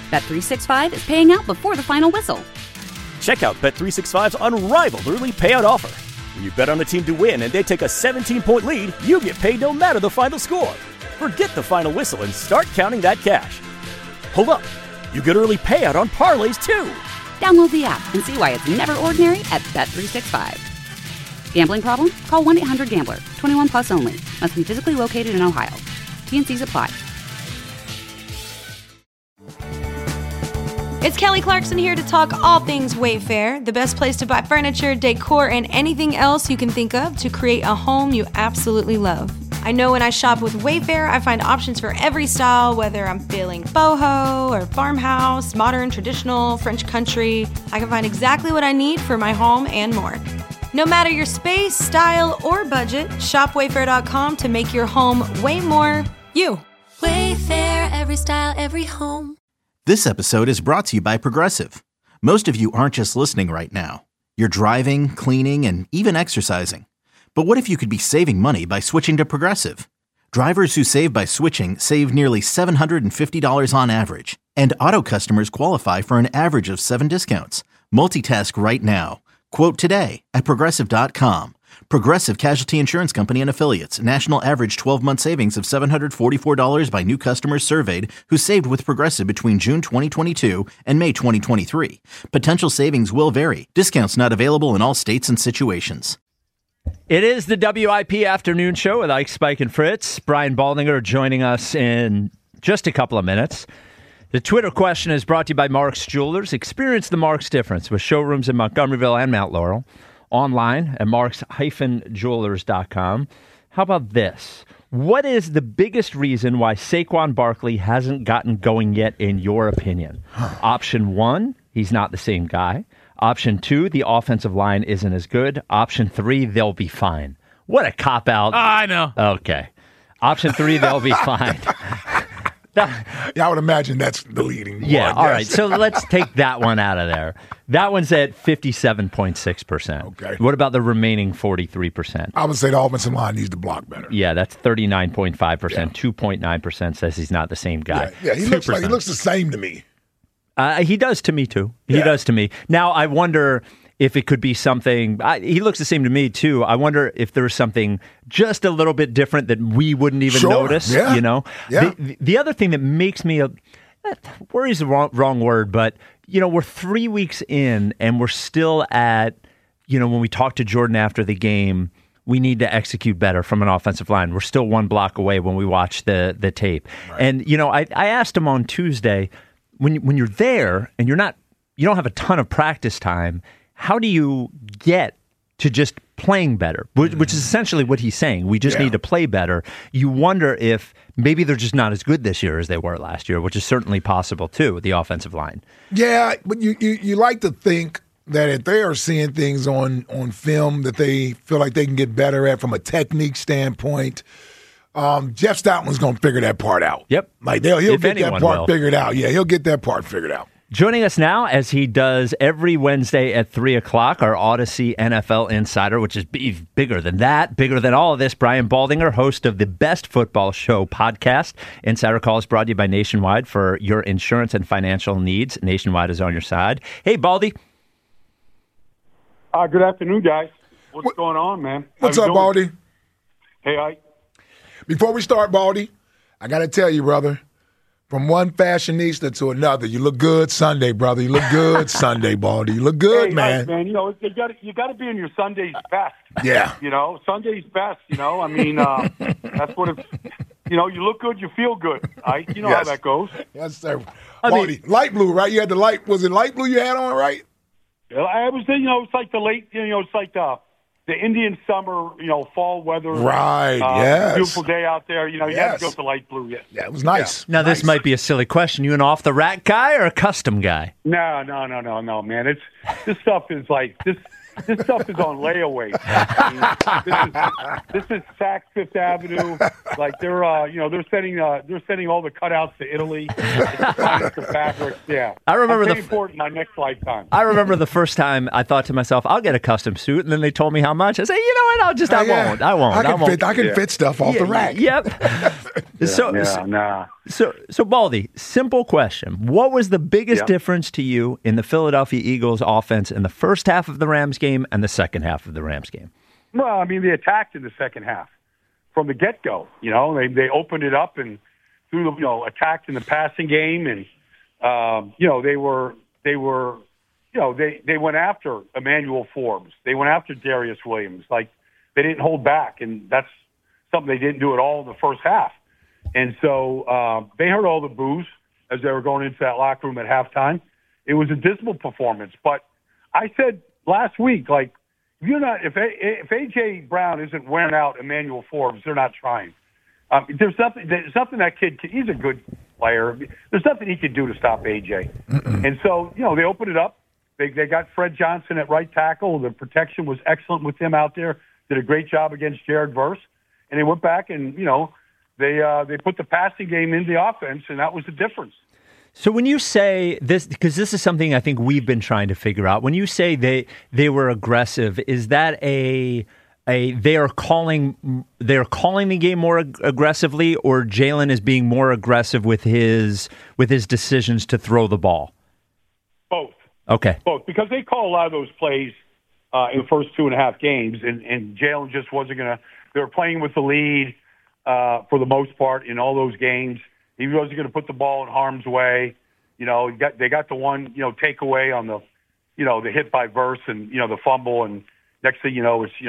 Bet365 is paying out before the final whistle. Check out Bet365's unrivaled early payout offer. When you bet on a team to win and they take a 17-point lead, you get paid no matter the final score. Forget the final whistle and start counting that cash. Hold up. You get early payout on parlays, too. Download the app and see why it's never ordinary at Bet365. Gambling problem? Call 1-800-GAMBLER. 21 plus only. Must be physically located in Ohio. T&Cs apply. It's Kelly Clarkson here to talk all things Wayfair, the best place to buy furniture, decor, and anything else you can think of to create a home you absolutely love. I know when I shop with Wayfair, I find options for every style, whether I'm feeling boho or farmhouse, modern, traditional, French country. I can find exactly what I need for my home and more. No matter your space, style, or budget, shop Wayfair.com to make your home way more you. Wayfair, every style, every home. This episode is brought to you by Progressive. Most of you aren't just listening right now. You're driving, cleaning, and even exercising. But what if you could be saving money by switching to Progressive? Drivers who save by switching save nearly $750 on average. And auto customers qualify for an average of 7 discounts. Multitask right now. Quote today at Progressive.com. Progressive Casualty Insurance Company and Affiliates. National average 12-month savings of $744 by new customers surveyed who saved with Progressive between June 2022 and May 2023. Potential savings will vary. Discounts not available in all states and situations. It is the WIP Afternoon Show with Ike, Spike, and Fritz. Brian Baldinger joining us in just a couple of minutes. The Twitter question is brought to you by Mark's Jewelers. Experience the Mark's difference with showrooms in Montgomeryville and Mount Laurel. Online at marks-jewelers.com. How about this? What is the biggest reason why Saquon Barkley hasn't gotten going yet, in your opinion? Option 1, he's not the same guy. Option 2, the offensive line isn't as good. Option 3, they'll be fine. What a cop-out. I know. Okay. Option 3, they'll be fine. Yeah, I would imagine that's the leading one. Yeah, all right. So let's take that one out of there. That one's at 57.6%. Okay. What about the remaining 43%? I would say the offensive line needs to block better. Yeah, that's 39.5%. 2.9% says he's not the same guy. Yeah, he looks the same to me. He does to me, too. He does to me. Now, I wonder if it could be something. He looks the same to me, too. I wonder if there's something just a little bit different that we wouldn't even notice, you know? Yeah. The other thing that makes me, worry is the wrong word, but, you know, we're 3 weeks in and we're still at, you know, when we talk to Jordan after the game, we need to execute better from an offensive line. We're still one block away when we watch the tape. Right. And, you know, I asked him on Tuesday, when you're there and you don't have a ton of practice time, how do you get to just playing better, which is essentially what he's saying. We just need to play better. You wonder if maybe they're just not as good this year as they were last year, which is certainly possible, too, with the offensive line. Yeah, but you like to think that if they are seeing things on film that they feel like they can get better at from a technique standpoint, Jeff Stoutland's going to figure that part out. Yep. Like he'll get that part figured out. Yeah, he'll get that part figured out. Joining us now, as he does every Wednesday at 3 o'clock, our Odyssey NFL Insider, which is bigger than that, bigger than all of this, Brian Baldinger, host of the Best Football Show podcast. Insider Call is brought to you by Nationwide for your insurance and financial needs. Nationwide is on your side. Hey, Baldy. Good afternoon, guys. What's going on, man? What's up, Baldy? Hey, Ike. Before we start, Baldy, I got to tell you, brother, from one fashionista to another, you look good Sunday, brother. You look good Sunday, Baldy. You look good, man. Man, you know, you got to be in your Sunday's best. Yeah. You know, Sunday's best, you know. I mean, that's what it's, you know, you look good, you feel good. You know how that goes. Yes, sir. Baldy, light blue, right? You had the light, was it light blue you had on, right? I was, you know, it's like the late, you know, it's like the Indian summer, you know, fall weather. Right, yes. Beautiful day out there. You know, you had to go to light blue. Yeah, it was nice. Yeah. Now, this might be a silly question. You an off-the-rack guy or a custom guy? No, man. This stuff is like this. This stuff is on layaway. I mean, this is Saks Fifth Avenue. Like they're sending all the cutouts to Italy. It's the fabrics. Yeah, I remember I'm paying for it in my next lifetime. I remember the first time I thought to myself, I'll get a custom suit, and then they told me how much. I said, you know what? I won't. I can fit stuff off the rack. Yep. So Baldy, simple question. What was the biggest difference to you in the Philadelphia Eagles offense in the first half of the Rams game and the second half of the Rams game? Well, I mean, they attacked in the second half from the get-go. You know, they opened it up and attacked in the passing game, and they went after Emmanuel Forbes. They went after Darius Williams. Like, they didn't hold back, and that's something they didn't do at all in the first half. And so they heard all the boos as they were going into that locker room at halftime. It was a dismal performance. But I said last week, like, if A.J. Brown isn't wearing out Emmanuel Forbes, they're not trying. There's nothing that kid can, he's a good player. There's nothing he can do to stop A.J. And so, they opened it up. They got Fred Johnson at right tackle. The protection was excellent with him out there. Did a great job against Jared Verse. And they went back and, they put the passing game in the offense, and that was the difference. So when you say this, because this is something I think we've been trying to figure out, when you say they were aggressive, is that they're calling the game more aggressively, or Jalen is being more aggressive with his decisions to throw the ball? Both. Okay. Both, because they call a lot of those plays in the first 2.5 games, and Jalen just wasn't going to. They were playing with the lead for the most part in all those games. He wasn't going to put the ball in harm's way. They got the one takeaway on the the hit by Verse and the fumble, and next thing you know it's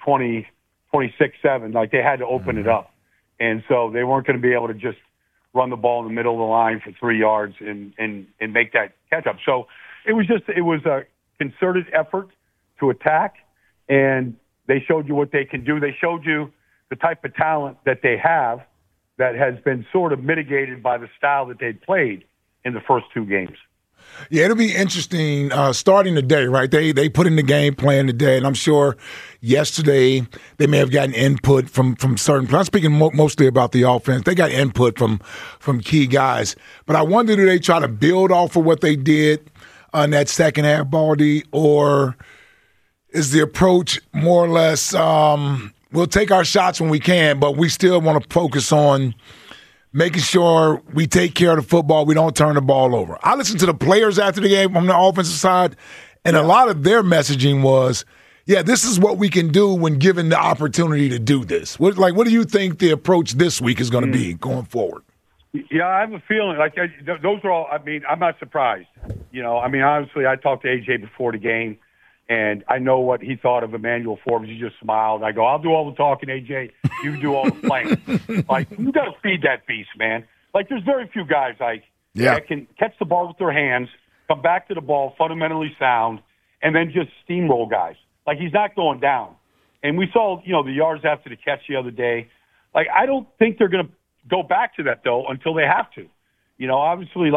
26-7. Like, they had to open it up, and so they weren't going to be able to just run the ball in the middle of the line for 3 yards and make that catch up. So it was a concerted effort to attack, and they showed you what they can do. They showed you the type of talent that they have that has been sort of mitigated by the style that they'd played in the first 2 games. Yeah, it'll be interesting starting today, right? They put in the game plan today, and I'm sure yesterday they may have gotten input from certain – I'm speaking mostly about the offense. They got input from key guys. But I wonder, do they try to build off of what they did on that second half, Baldy, or is the approach more or less we'll take our shots when we can, but we still want to focus on making sure we take care of the football, we don't turn the ball over? I listened to the players after the game on the offensive side, and a lot of their messaging was, this is what we can do when given the opportunity to do this. What do you think the approach this week is going to be going forward? Yeah, I have a feeling like those are all – I mean, I'm not surprised. Obviously I talked to A.J. before the game, and I know what he thought of Emmanuel Forbes. He just smiled. I go, I'll do all the talking, AJ. You do all the playing. Like, you got to feed that beast, man. Like, there's very few guys that can catch the ball with their hands, come back to the ball, fundamentally sound, and then just steamroll guys. Like, he's not going down. And we saw, the yards after the catch the other day. Like, I don't think they're going to go back to that, though, until they have to. Obviously,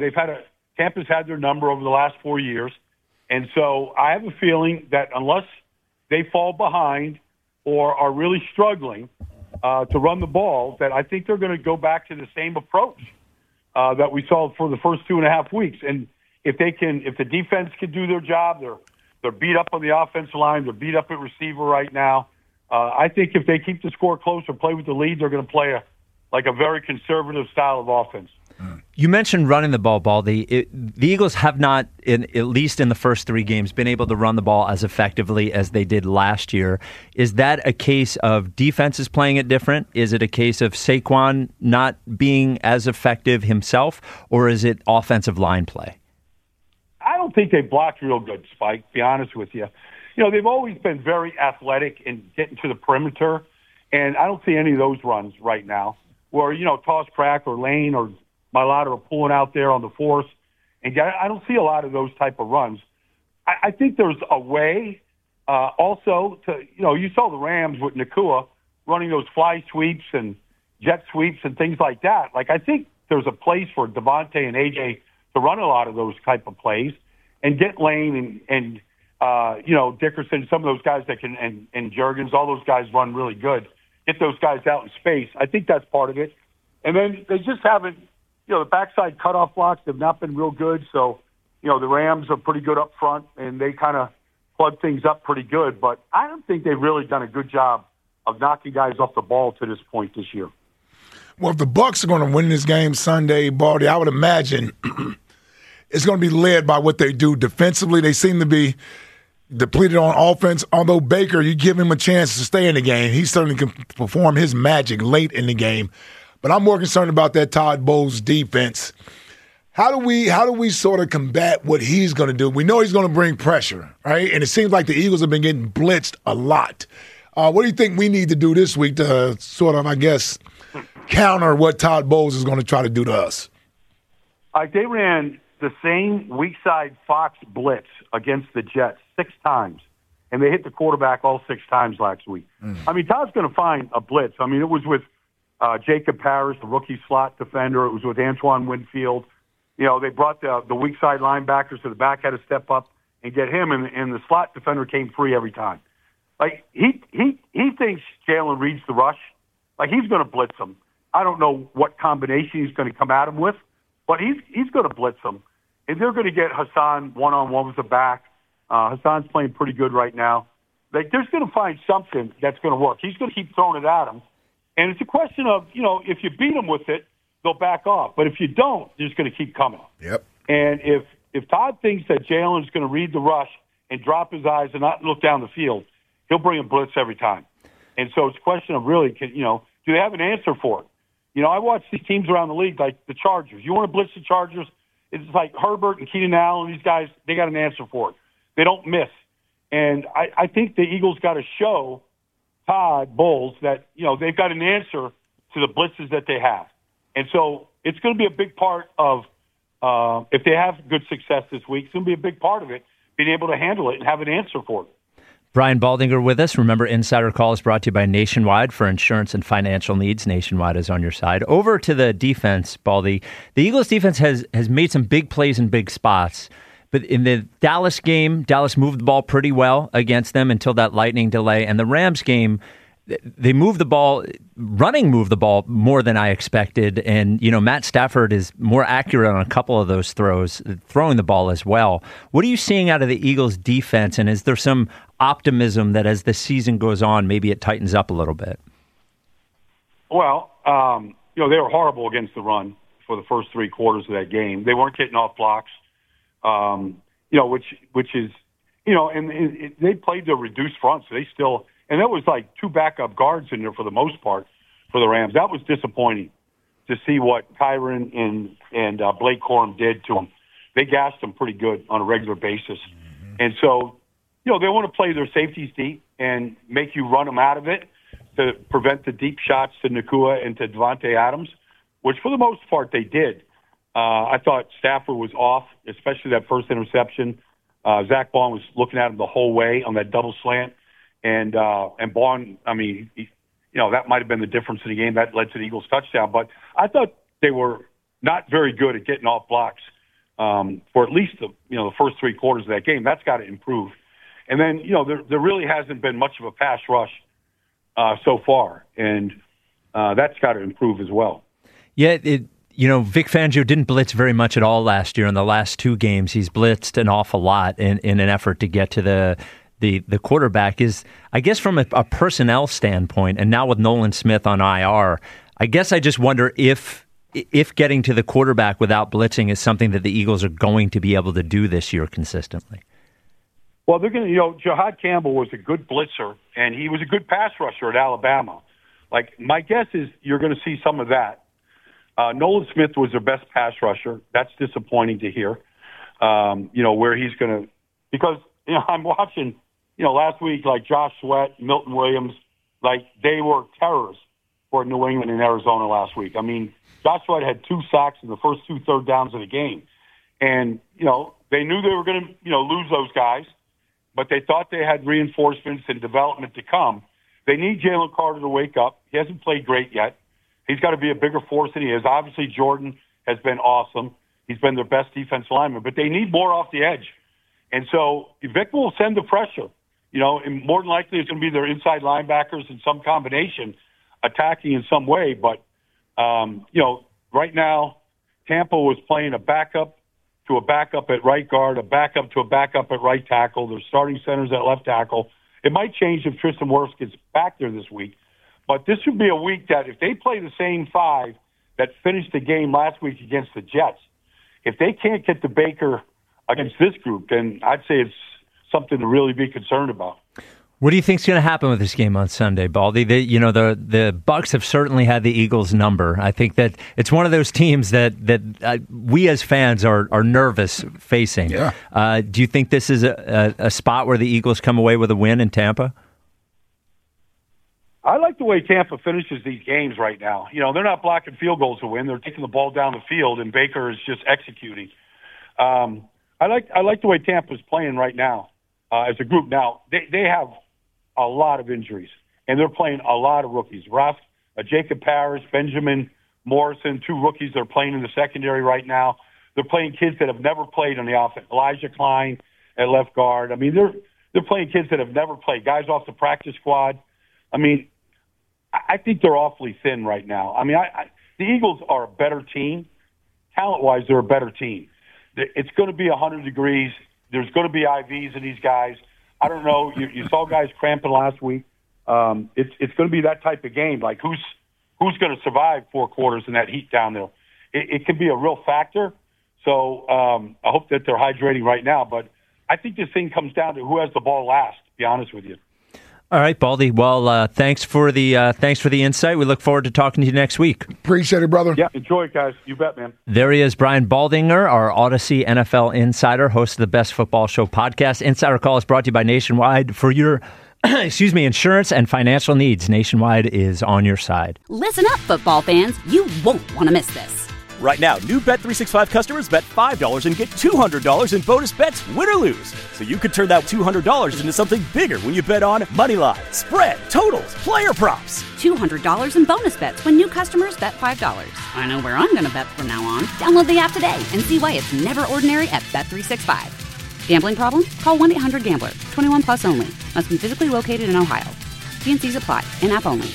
Tampa's had their number over the last 4 years. And so I have a feeling that unless they fall behind or are really struggling to run the ball, that I think they're going to go back to the same approach that we saw for the first 2.5 weeks. And if the defense can do their job, they're beat up on the offensive line, they're beat up at receiver right now. I think if they keep the score close or play with the lead, they're going to play a very conservative style of offense. You mentioned running the ball, Baldy. The Eagles have not, at least in the first 3 games, been able to run the ball as effectively as they did last year. Is that a case of defenses playing it different? Is it a case of Saquon not being as effective himself, or is it offensive line play? I don't think they blocked real good, Spike, to be honest with you. They've always been very athletic in getting to the perimeter, and I don't see any of those runs right now where, toss crack or lane or Mailata are pulling out there on the force. And I don't see a lot of those type of runs. I think there's a way also to, you saw the Rams with Nacua running those fly sweeps and jet sweeps and things like that. Like, I think there's a place for Devontae and AJ to run a lot of those type of plays and get lane and Dickerson, some of those guys that can, and Juergens, all those guys run really good. Get those guys out in space. I think that's part of it. And then they just haven't, the backside cutoff blocks have not been real good. So, the Rams are pretty good up front, and they kind of plug things up pretty good. But I don't think they've really done a good job of knocking guys off the ball to this point this year. Well, if the Bucs are going to win this game Sunday, Baldy, I would imagine it's going to be led by what they do defensively. They seem to be depleted on offense, although Baker, you give him a chance to stay in the game. He certainly can perform his magic late in the game. But I'm more concerned about that Todd Bowles defense. How do we sort of combat what he's going to do? We know he's going to bring pressure, right? And it seems like the Eagles have been getting blitzed a lot. What do you think we need to do this week to sort of, I guess, counter what Todd Bowles is going to try to do to us? They ran the same weak side Fox blitz against the Jets 6 times, and they hit the quarterback all 6 times last week. I mean, Todd's going to find a blitz. I mean, it was with Jacob Parrish, the rookie slot defender. It was with Antoine Winfield. They brought the weak side linebackers, so the back had to step up and get him, and the slot defender came free every time. Like, he thinks Jalen reads the rush. Like, he's going to blitz him. I don't know what combination he's going to come at him with, but he's going to blitz him. And they're going to get Hassan one-on-one with the back. Hassan's playing pretty good right now. Like, they're going to find something that's going to work. He's going to keep throwing it at him. And it's a question of, if you beat them with it, they'll back off. But if you don't, they're just going to keep coming. Yep. And if Todd thinks that Jalen's going to read the rush and drop his eyes and not look down the field, he'll bring a blitz every time. And so it's a question of really, do they have an answer for it? I watch these teams around the league, like the Chargers. You want to blitz the Chargers? It's like Herbert and Keenan Allen, these guys, they got an answer for it. They don't miss. And I think the Eagles got to show Todd Bowles that, they've got an answer to the blitzes that they have. And so it's going to be a big part of, if they have good success this week, it's going to be a big part of it, being able to handle it and have an answer for it. Brian Baldinger with us. Remember, Insider Call is brought to you by Nationwide for insurance and financial needs. Nationwide is on your side. Over to the defense, Baldy. The Eagles defense has made some big plays in big spots. But in the Dallas game, Dallas moved the ball pretty well against them until that lightning delay. And the Rams game, they moved the ball more than I expected. And, Matt Stafford is more accurate on a couple of those throws, throwing the ball as well. What are you seeing out of the Eagles defense? And is there some optimism that as the season goes on, maybe it tightens up a little bit? Well, they were horrible against the run for the first 3 quarters of that game. They weren't getting off blocks, which is, and they played the reduced front, so they still. And there was like 2 backup guards in there for the most part for the Rams. That was disappointing to see what Kyron and Blake Corum did to them. They gassed them pretty good on a regular basis. And so, they want to play their safeties deep and make you run them out of it to prevent the deep shots to Nacua and to Devontae Adams, which for the most part they did. I thought Stafford was off, especially that first interception. Zach Bond was looking at him the whole way on that double slant. And Bond, that might have been the difference in the game that led to the Eagles' touchdown. But I thought they were not very good at getting off blocks for at least the first 3 quarters of that game. That's got to improve. And then there really hasn't been much of a pass rush so far, and that's got to improve as well. Yeah, Vic Fangio didn't blitz very much at all last year. In the last 2 games, he's blitzed an awful lot in an effort to get to the quarterback. Is, I guess, from a personnel standpoint, and now with Nolan Smith on IR, I guess I just wonder if getting to the quarterback without blitzing is something that the Eagles are going to be able to do this year consistently. Well, they're going to, Jahad Campbell was a good blitzer, and he was a good pass rusher at Alabama. Like, my guess is you're going to see some of that. Nolan Smith was their best pass rusher. That's disappointing to hear, where he's going to, because, I'm watching, last week, like Josh Sweat, Milton Williams, like they were terrors for New England and Arizona last week. I mean, Josh Sweat had 2 sacks in the first 2 third downs of the game. And, they knew they were going to, lose those guys, but they thought they had reinforcements and development to come. They need Jalen Carter to wake up. He hasn't played great yet. He's got to be a bigger force than he is. Obviously, Jordan has been awesome. He's been their best defensive lineman, but they need more off the edge. And so Vic will send the pressure, and more than likely it's going to be their inside linebackers in some combination attacking in some way. But, right now Tampa was playing a backup to a backup at right guard, a backup to a backup at right tackle. Their starting centers at left tackle. It might change if Tristan Wirfs gets back there this week. But this would be a week that if they play the same five that finished the game last week against the Jets, if they can't get to Baker against this group, then I'd say it's something to really be concerned about. What do you think's going to happen with this game on Sunday, Baldy? The Bucs have certainly had the Eagles' number. I think that it's one of those teams that we as fans are nervous facing. Yeah. Do you think this is a spot where the Eagles come away with a win in Tampa? I like the way Tampa finishes these games right now. They're not blocking field goals to win. They're taking the ball down the field, and Baker is just executing. I like the way Tampa's playing right now as a group. Now, they have a lot of injuries, and they're playing a lot of rookies. Jacob Parrish, Benjamin Morrison, 2 rookies that are playing in the secondary right now. They're playing kids that have never played on the offense. Elijah Klein at left guard. I mean, they're playing kids that have never played, guys off the practice squad. I mean, I think they're awfully thin right now. I mean, the Eagles are a better team. Talent-wise, they're a better team. It's going to be 100 degrees. There's going to be IVs in these guys. I don't know. You saw guys cramping last week. It's going to be that type of game. Like who's going to survive 4 quarters in that heat down there? It can be a real factor. So I hope that they're hydrating right now. But I think this thing comes down to who has the ball last. To be honest with you. All right, Baldy. Well, thanks for the insight. We look forward to talking to you next week. Appreciate it, brother. Yeah, enjoy it, guys. You bet, man. There he is, Brian Baldinger, our Odyssey NFL insider, host of the Best Football Show podcast. Insider Call is brought to you by Nationwide for your insurance and financial needs. Nationwide is on your side. Listen up, football fans. You won't want to miss this. Right now, new Bet365 customers bet $5 and get $200 in bonus bets, win or lose. So you could turn that $200 into something bigger when you bet on moneyline, spread, totals, player props. $200 in bonus bets when new customers bet $5. I know where I'm going to bet from now on. Download the app today and see why it's never ordinary at Bet365. Gambling problem? Call 1-800-GAMBLER. 21 plus only. Must be physically located in Ohio. T&Cs apply. In-app only.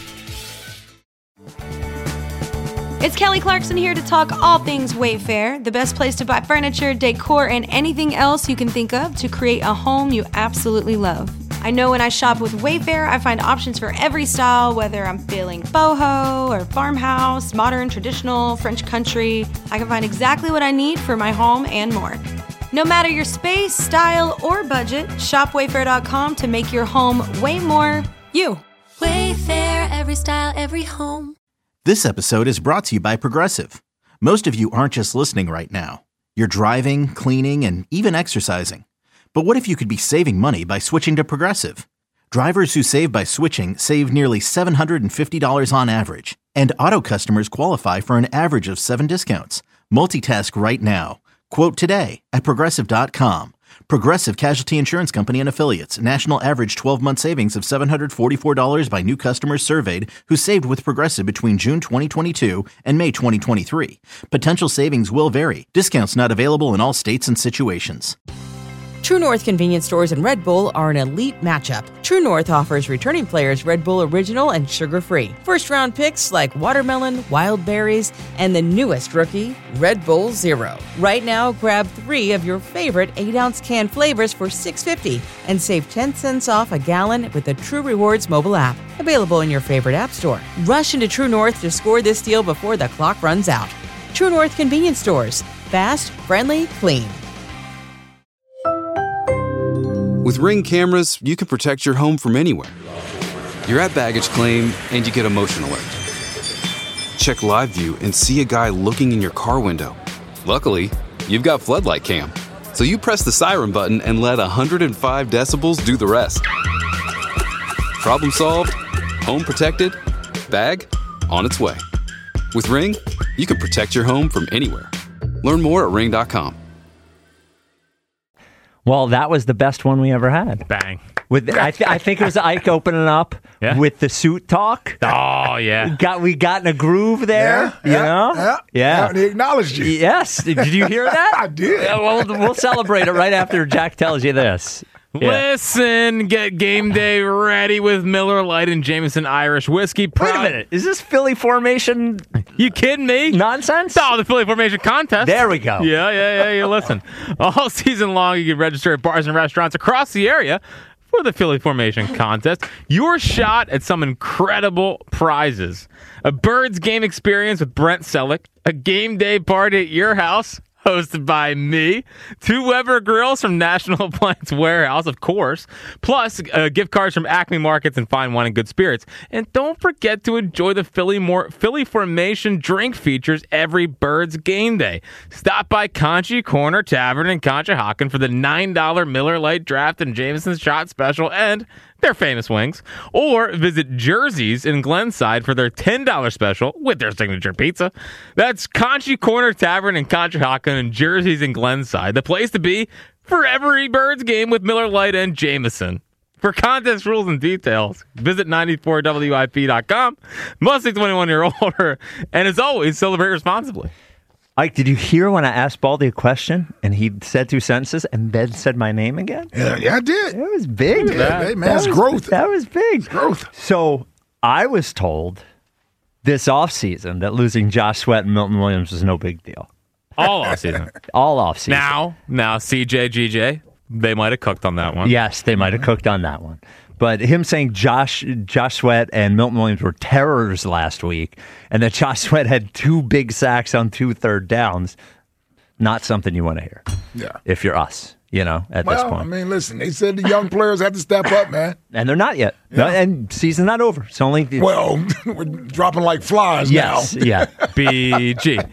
It's Kelly Clarkson here to talk all things Wayfair, the best place to buy furniture, decor, and anything else you can think of to create a home you absolutely love. I know when I shop with Wayfair, I find options for every style, whether I'm feeling boho or farmhouse, modern, traditional, French country. I can find exactly what I need for my home and more. No matter your space, style, or budget, shop Wayfair.com to make your home way more you. Wayfair, every style, every home. This episode is brought to you by Progressive. Most of you aren't just listening right now. You're driving, cleaning, and even exercising. But what if you could be saving money by switching to Progressive? Drivers who save by switching save nearly $750 on average. And auto customers qualify for an average of 7 discounts. Multitask right now. Quote today at Progressive.com. Progressive Casualty Insurance Company and Affiliates. National average 12-month savings of $744 by new customers surveyed who saved with Progressive between June 2022 and May 2023. Potential savings will vary. Discounts not available in all states and situations. True North convenience stores and Red Bull are an elite matchup. True North offers returning players Red Bull Original and sugar-free. First-round picks like watermelon, wild berries, and the newest rookie, Red Bull Zero. Right now, grab 3 of your favorite 8-ounce can flavors for $6.50 and save 10 cents off a gallon with the True Rewards mobile app. Available in your favorite app store. Rush into True North to score this deal before the clock runs out. True North convenience stores. Fast, friendly, clean. With Ring cameras, you can protect your home from anywhere. You're at baggage claim, and you get a motion alert. Check live view and see a guy looking in your car window. Luckily, you've got Floodlight Cam, so you press the siren button and let 105 decibels do the rest. Problem solved, home protected, bag on its way. With Ring, you can protect your home from anywhere. Learn more at ring.com. Well, that was the best one we ever had. Bang. I think it was Ike opening up with the suit talk. Oh, yeah. We got in a groove there. Yeah. And he acknowledged you. Yes. Did you hear that? I did. Yeah, well, we'll celebrate it right after Jack tells you this. Listen, get game day ready with Miller Lite and Jameson Irish Whiskey. Wait a minute. Is this Philly formation? You kidding me? Nonsense? Oh, the Philly formation contest. There we go. Yeah. Listen, all season long, you can register at bars and restaurants across the area for the Philly formation contest. Your shot at some incredible prizes. A Birds game experience with Brent Selleck. A game day party at your house, hosted by me. 2 Weber grills from National Appliance Warehouse, of course. Plus, gift cards from Acme Markets and Fine Wine and Good Spirits. And don't forget to enjoy the Philly Formation drink features every Birds game day. Stop by Conchi Corner Tavern in Conshohocken for the $9 Miller Lite Draft and Jameson's Shot Special and their famous wings, or visit Jersey's in Glenside for their $10 special with their signature pizza. That's Conchi Corner Tavern in Conshohocken and Jersey's in Glenside, the place to be for every Birds game with Miller Lite and Jameson. For contest rules and details, visit 94WIP.com. Must be 21 year older, and as always, celebrate responsibly. Ike, did you hear when I asked Baldy a question and he said 2 sentences and then said my name again? Yeah, I did. It was big. Hey, man, it's growth. That was big. It's growth. So I was told this offseason that losing Josh Sweat and Milton Williams was no big deal. All offseason. All offseason. Now, CJ, GJ, they might have cooked on that one. Yes, they might have cooked on that one. But him saying Josh Sweat and Milton Williams were terrors last week, and that Josh Sweat had 2 big sacks on 2 third downs, not something you want to hear. Yeah. If you're us, at this point. I mean, listen, they said the young players have to step up, man. And they're not yet. Yeah. And season's not over. It's only... Well, we're dropping like flies now. Yes, yeah. BG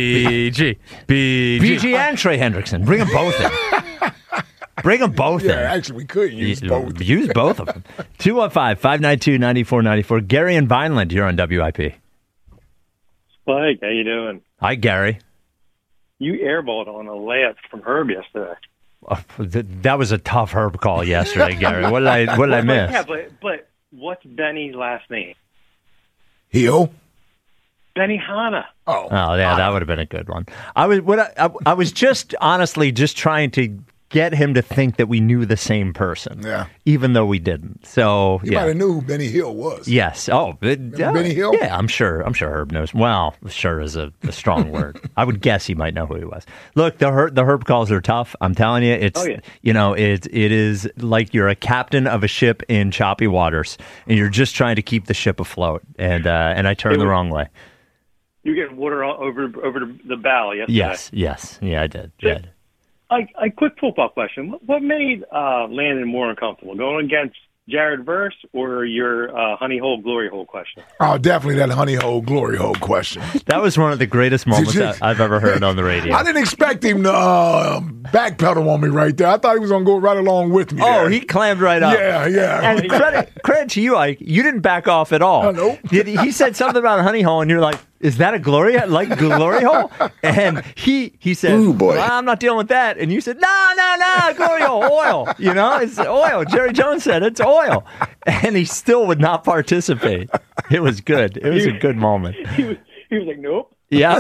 and Trey Hendrickson. Bring them both in. Bring them both in. Yeah, actually, we could use both. Use both of them. 215-592-9494. Gary and Vineland, you're on WIP. Spike, how you doing? Hi, Gary. You airballed on a layup from Herb yesterday. That was a tough Herb call yesterday, Gary. What did I miss? Yeah, but what's Benny's last name? Hill. Benihana. Oh, yeah, that would have been a good one. I was just honestly just trying to get him to think that we knew the same person. Yeah. Even though we didn't. So he might have knew who Benny Hill was. Yes. Oh, Benny Hill? Yeah, I'm sure Herb knows. Well, sure is a strong word. I would guess he might know who he was. Look, the Herb calls are tough. I'm telling you, it's it is like you're a captain of a ship in choppy waters, and you're just trying to keep the ship afloat. And I turned the wrong way. You getting water over the bow yesterday? Yes. Yeah, I did. A quick football question. What made Landon more uncomfortable, going against Jared Verse or your honey hole, glory hole question? Oh, definitely that honey hole, glory hole question. That was one of the greatest moments I've ever heard on the radio. I didn't expect him to backpedal on me right there. I thought he was going to go right along with me. Oh, he clammed right up. Yeah. And credit to you, Ike. You didn't back off at all. Nope. He said something about a honey hole, and you're like, is that a glory hole? And he said, ooh, boy. Well, I'm not dealing with that. And you said, no, glory hole, oil. It's oil. Jerry Jones said it's oil. And he still would not participate. It was good. It was a good moment. He was like, nope. Yeah.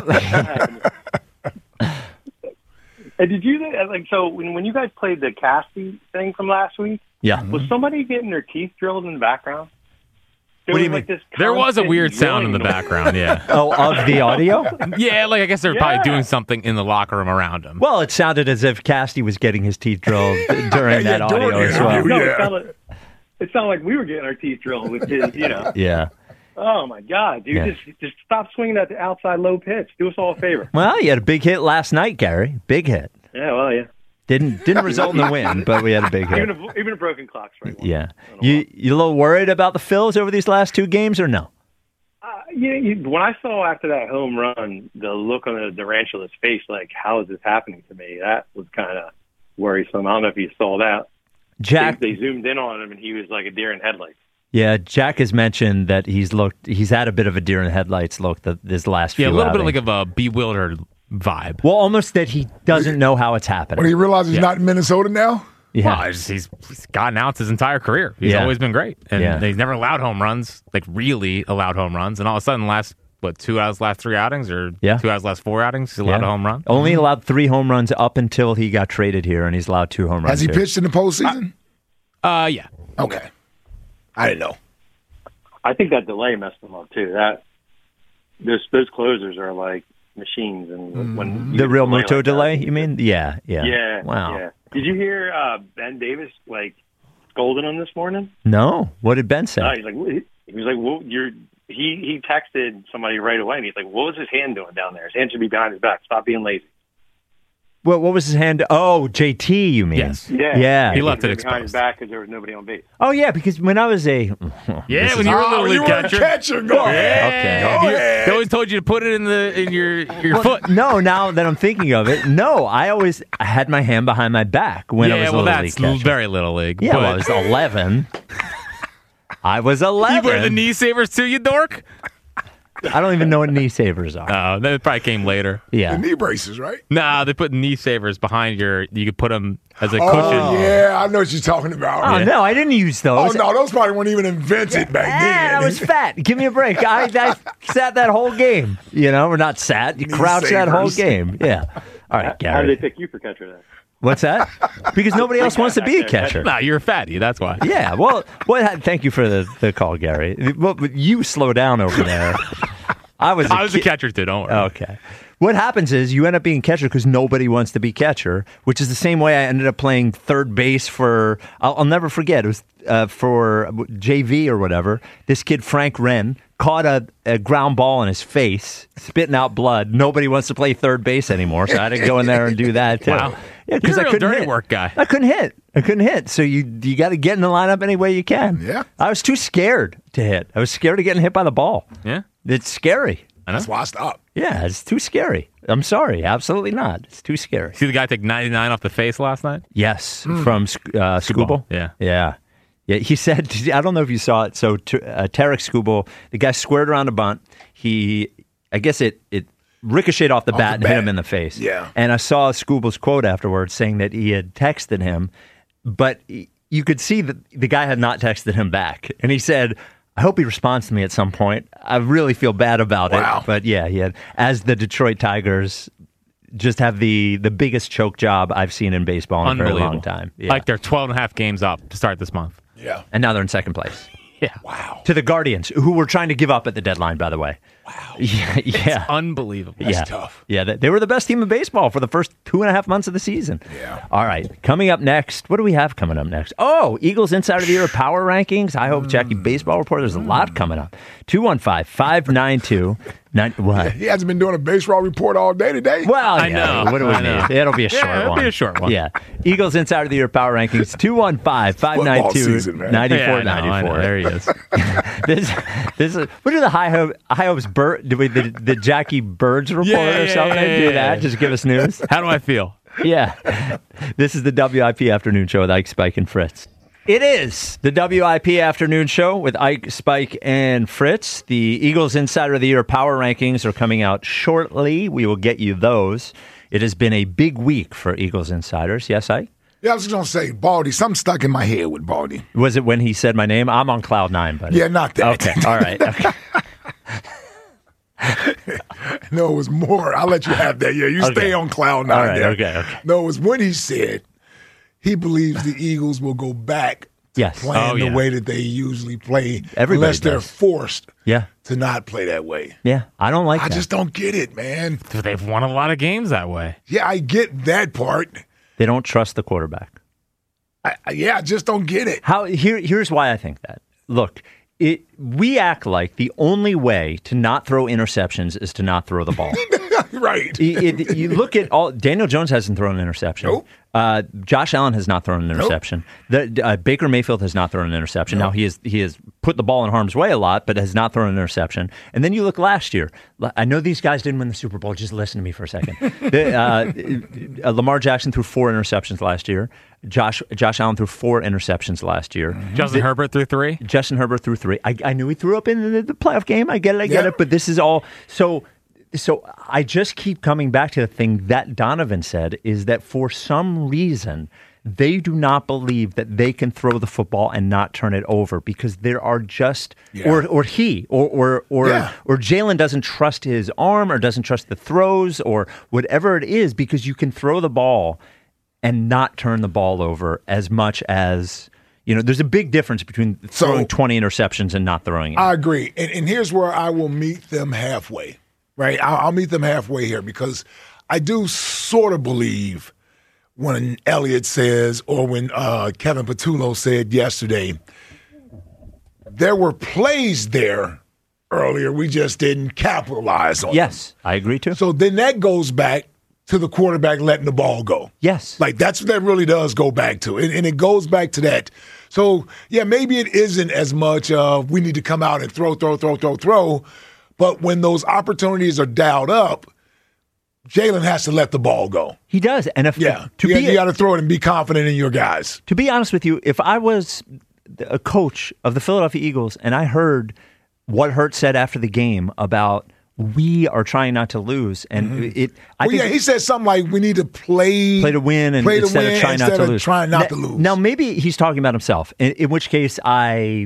And did you so when you guys played the Caspi thing from last week? Yeah. Was somebody getting their teeth drilled in the background? What do you mean? There was a weird sound in the background, yeah. Oh, of the audio? Yeah, I guess they were probably doing something in the locker room around him. Well, it sounded as if Casty was getting his teeth drilled during that audio as well. No, it sounded like we were getting our teeth drilled, which is, Yeah. Oh, my God, dude. Yeah. Just stop swinging at the outside low pitch. Do us all a favor. Well, you had a big hit last night, Gary. Big hit. Yeah, well, yeah. Didn't result in the win, but we had a big hit. Even a broken clock's right. Yeah. You a little worried about the Phils over these last 2 games or no? When I saw after that home run, the look on the Durantula's face, like, how is this happening to me? That was kind of worrisome. I don't know if you saw that. Jack, they zoomed in on him, and he was like a deer in headlights. Yeah, Jack has mentioned that he's had a bit of a deer in headlights look this last few. Yeah, a little outings. bit of a bewildered vibe. Well, almost that he doesn't know how it's happening. When he realizes he's not in Minnesota now? Yeah. Well, he's gotten outs his entire career. He's always been great. And he's never allowed home runs, like really allowed home runs. And all of a sudden, two out of his last 3 outings or 2 out of his last 4 outings, he's allowed a home run? Only allowed 3 home runs up until he got traded here, and he's allowed 2 home runs. Has he pitched in the postseason? Yeah. Okay. I didn't know. I think that delay messed him up, too. Those closers are like machines. And when the real delay Muto like delay, that, you mean? Yeah. Wow. Yeah. Did you hear Ben Davis, scolding him this morning? No. What did Ben say? He was like, well, he texted somebody right away, and he's like, what was his hand doing down there? His hand should be behind his back. Stop being lazy. What was his hand? Oh, JT, you mean? Yes. Yeah. He left it behind his exposed. back because there was nobody on base. Oh, yeah, because when I was when you were a little league catcher. Go ahead. Okay. Go ahead. They always told you to put it in your foot. No, now that I'm thinking of it, no, I had my hand behind my back when I was a little league catcher. Very little league. Yeah, but I was 11. I was 11. You wear the knee savers too, you dork? I don't even know what knee savers are. Oh, that probably came later. Yeah. The knee braces, right? Nah, they put knee savers behind you could put them as a cushion. Oh, yeah, I know what you're talking about. Oh, no, I didn't use those. Oh, no, those probably weren't even invented back then. I was fat. Give me a break. I sat that whole game. Or not sat. You crouched that whole game. Yeah. All right, Gary. How did they pick you for catcher then? What's that? Because nobody else wants to be a catcher. Nah, you're a fatty. That's why. Yeah. Well, thank you for the call, Gary. Well, you slow down over there. I was a catcher too. Don't worry. Okay. What happens is you end up being catcher because nobody wants to be catcher, which is the same way I ended up playing third base for. I'll never forget. It was for JV or whatever. This kid Frank Wren caught a ground ball in his face, spitting out blood. Nobody wants to play third base anymore, so I had to go in there and do that too. Wow. Yeah, because I couldn't dirty hit. work guy. I couldn't hit. So you got to get in the lineup any way you can. Yeah. I was too scared to hit. I was scared of getting hit by the ball. Yeah. It's scary. That's why I stopped. Yeah, it's too scary. I'm sorry. Absolutely not. It's too scary. See the guy take 99 off the face last night? Yes, from Skubal. Yeah. Yeah, he said, I don't know if you saw it. So Tarek Skubal, the guy squared around a bunt. I guess it ricocheted off the bat and hit him in the face. Yeah. And I saw Skubal's quote afterwards saying that he had texted him, but you could see that the guy had not texted him back. And he said, I hope he responds to me at some point. I really feel bad about it. But yeah, he had, as the Detroit Tigers just have the biggest choke job I've seen in baseball in a very long time. Yeah. Like they're 12.5 games up to start this month. Yeah. And now they're in second place. Yeah. Wow. To the Guardians, who were trying to give up at the deadline, by the way. Wow. Yeah. It's unbelievable. That's tough. Yeah, they were the best team in baseball for the first 2.5 months of the season. Yeah. All right. Coming up next, what do we have coming up next? Oh, Eagles Insider of the Year Power Rankings. I hope Jackie Baseball Report. There's a lot coming up. 215-592. What? He hasn't been doing a baseball report all day today. Well, I know. What do we need? It'll be a short it'll one. be a short one. Yeah. Eagles Insider of the Year Power Rankings. 215-592-9494. There he is. This is what are the high hopes the Jackie Birds report or something? Do that. Just give us news. How do I feel? Yeah. This is the WIP Afternoon Show with Ike, Spike, and Fritz. It is the WIP Afternoon Show with Ike, Spike, and Fritz. The Eagles Insider of the Year Power Rankings are coming out shortly. We will get you those. It has been a big week for Eagles Insiders. Yes, Ike? Yeah, I was just going to say, Baldy, something stuck in my head with Baldy. Was it when he said my name? I'm on cloud 9, buddy. Yeah, not that. Okay, all right. Okay. No, it was more. I'll let you have that. Yeah, you stay on cloud 9 all right, there. Okay. No, it was when he said he believes the Eagles will go back to playing the way that they usually play unless they're forced to not play that way. Yeah, I don't like that. I just don't get it, man. They've won a lot of games that way. Yeah, I get that part. They don't trust the quarterback. I just don't get it. Here's why I think that. Look, we act like the only way to not throw interceptions is to not throw the ball. Right. You look at Daniel Jones hasn't thrown an interception. Nope. Josh Allen has not thrown an interception. Nope. Baker Mayfield has not thrown an interception. Nope. Now he has put the ball in harm's way a lot, but has not thrown an interception. And then you look last year. I know these guys didn't win the Super Bowl. Just listen to me for a second. Lamar Jackson threw 4 interceptions last year. Josh Allen threw 4 interceptions last year. Justin Herbert threw 3. Justin Herbert threw 3. I knew he threw up in the playoff game. I get it. But this is all so. So I just keep coming back to the thing that Donovan said is that for some reason they do not believe that they can throw the football and not turn it over because there are just or Jalen doesn't trust his arm or doesn't trust the throws or whatever it is, because you can throw the ball and not turn the ball over as much as, there's a big difference between throwing 20 interceptions and not throwing it. I agree. And here's where I will meet them halfway, right? I'll meet them halfway here because I do sort of believe when Elliott says, or when Kevin Patullo said yesterday, there were plays there earlier, we just didn't capitalize on. Yes, I agree too. So then that goes back to the quarterback letting the ball go. Yes. Like that's what that really does go back to. And it goes back to that. So, yeah, maybe it isn't as much of we need to come out and throw. But when those opportunities are dialed up, Jalen has to let the ball go. He does. And you got to throw it and be confident in your guys. To be honest with you, if I was a coach of the Philadelphia Eagles and I heard what Hurts said after the game about we are trying not to lose, and he said something like we need to play to win, and instead of trying not to lose. To lose. Now maybe he's talking about himself, in which case okay,